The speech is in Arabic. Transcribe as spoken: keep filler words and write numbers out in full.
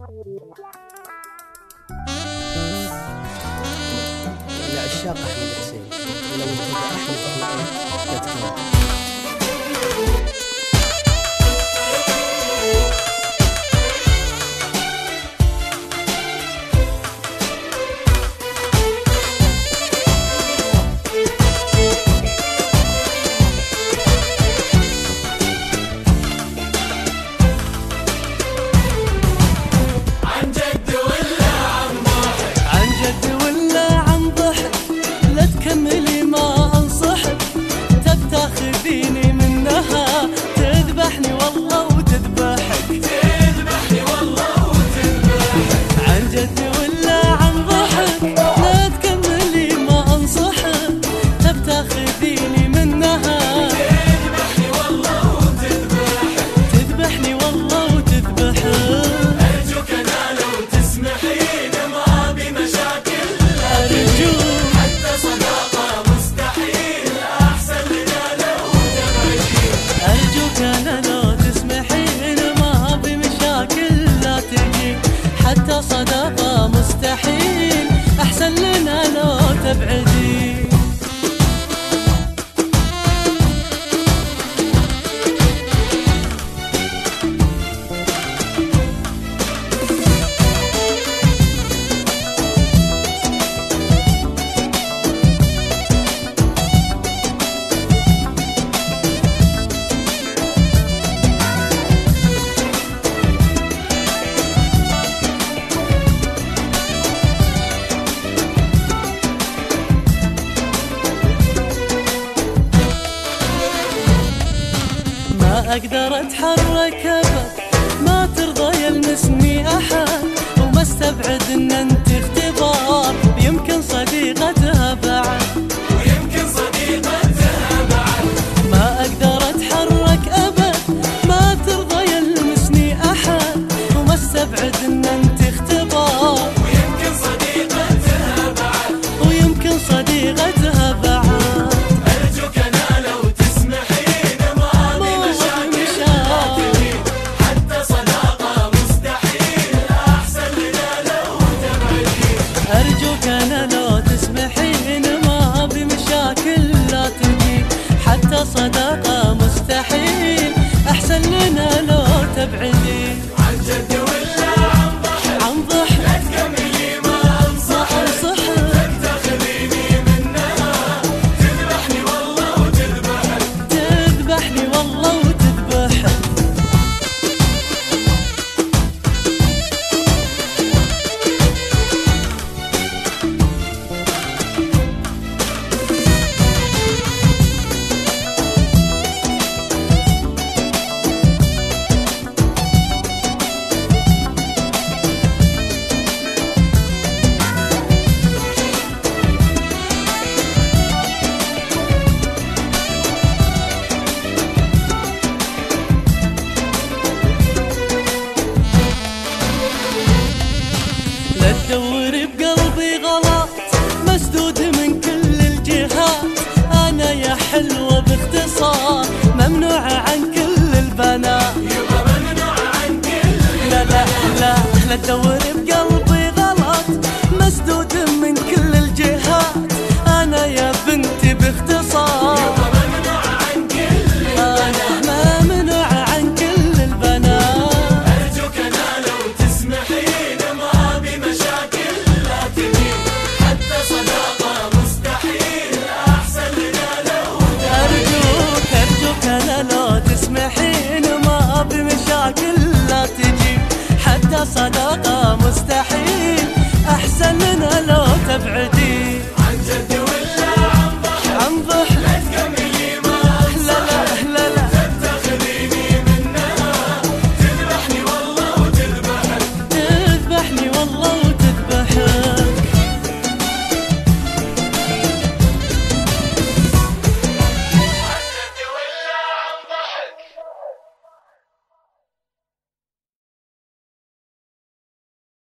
لعشاق أحمد حسين ولو اتبع أحمد حسين لا تكلم. كملي ما انصحك تتاخذيني منها تذبحني والله وتذبحك تذبحني والله وتذبحك عن جد ولا عن ضحك لا تكملي ما انصحك تتاخذيني منها تذبحني والله وتذبحك تذبحني والله وتذبحك ارجوك انا لو تسمحين ما بمشاكل ارجوك أنا لو تسمحين ما بمشاكل لا تجي حتى صداقة مستحيل أحسن لنا لو تبعدي ما أقدر أتحرك أبد ما ترضى يلمسني أحد وما استبعد إن أنت اختبار يمكن صديقتها بعد ويمكن صديقتها بعد ما أقدر أتحرك أبد ما ترضى يلمسني أحد وما استبعد إن أنت اختبار ويمكن صديقتها بعد ويمكن صديقتها بعد أرجوك أنا لو تسمحين ما أرجوك أنا لو تسمحين ما بمشاكل لا تجي حتى صداقة مستحيل أحسن لنا لو تبعدي عن جد ولا عن ضحك عن ضحك لا تكملي ما أنصحك تتخذيني منها تذبحني والله وتذبحك تذبحني والله وتذبحك لا تدور بقلبي غلط مسدود من كل الجهات أنا يا حلوة باختصار ممنوعة عن كل البنات يبقى ممنوعة عن كل البنات لا لا لا لا تدور بقلبي